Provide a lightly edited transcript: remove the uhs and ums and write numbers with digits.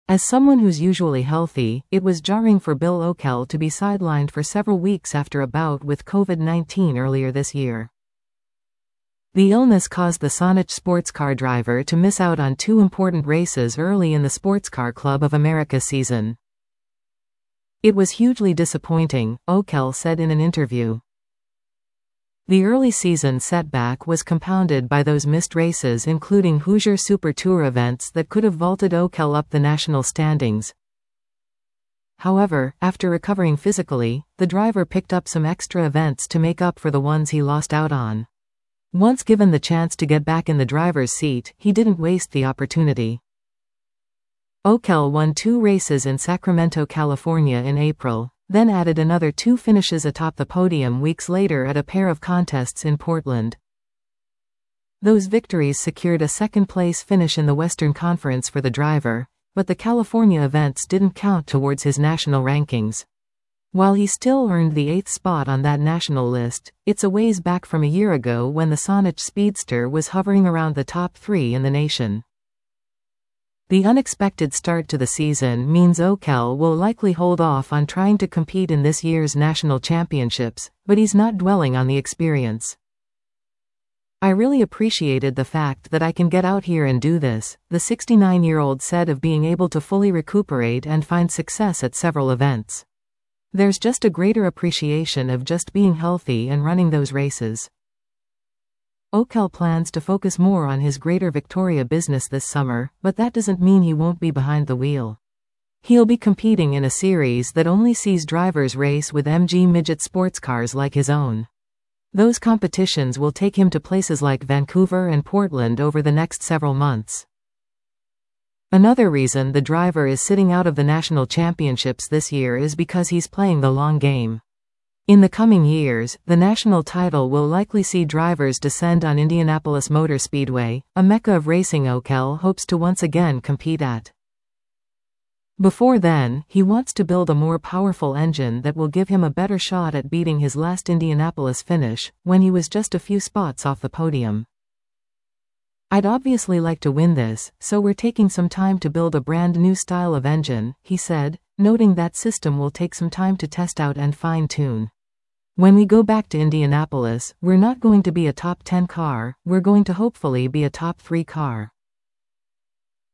As someone who's usually healthy, it was jarring for Bill Oakell to be sidelined for several weeks after a bout with COVID-19 earlier this year. The illness caused the Sonich sports car driver to miss out on two important races early in the Sports Car Club of America season. It was hugely disappointing, Oakell said in an interview. The early season setback was compounded by those missed races, including Hoosier Super Tour events that could have vaulted Oakell up the national standings. However, after recovering physically, the driver picked up some extra events to make up for the ones he lost out on. Once given the chance to get back in the driver's seat, he didn't waste the opportunity. Oakell won 2 races in Sacramento, California in April, then added another 2 finishes atop the podium weeks later at a pair of contests in Portland. Those victories secured a second-place finish in the Western Conference for the driver, but the California events didn't count towards his national rankings. While he still earned the 8th spot on that national list, it's a ways back from a year ago when the Sonich Speedster was hovering around the top 3 in the nation. The unexpected start to the season means Oakell will likely hold off on trying to compete in this year's national championships, but he's not dwelling on the experience. "I really appreciated the fact that I can get out here and do this," the 69-year-old said of being able to fully recuperate and find success at several events. "There's just a greater appreciation of just being healthy and running those races." Oakell plans to focus more on his Greater Victoria business this summer, but that doesn't mean he won't be behind the wheel. He'll be competing in a series that only sees drivers race with MG midget sports cars like his own. Those competitions will take him to places like Vancouver and Portland over the next several months. Another reason the driver is sitting out of the national championships this year is because he's playing the long game. In the coming years, the national title will likely see drivers descend on Indianapolis Motor Speedway, a mecca of racing Oakell hopes to once again compete at. Before then, he wants to build a more powerful engine that will give him a better shot at beating his last Indianapolis finish, when he was just a few spots off the podium. "I'd obviously like to win this, so we're taking some time to build a brand new style of engine," he said, noting that system will take some time to test out and fine-tune. "When we go back to Indianapolis, we're not going to be a top 10 car, we're going to hopefully be a top 3 car."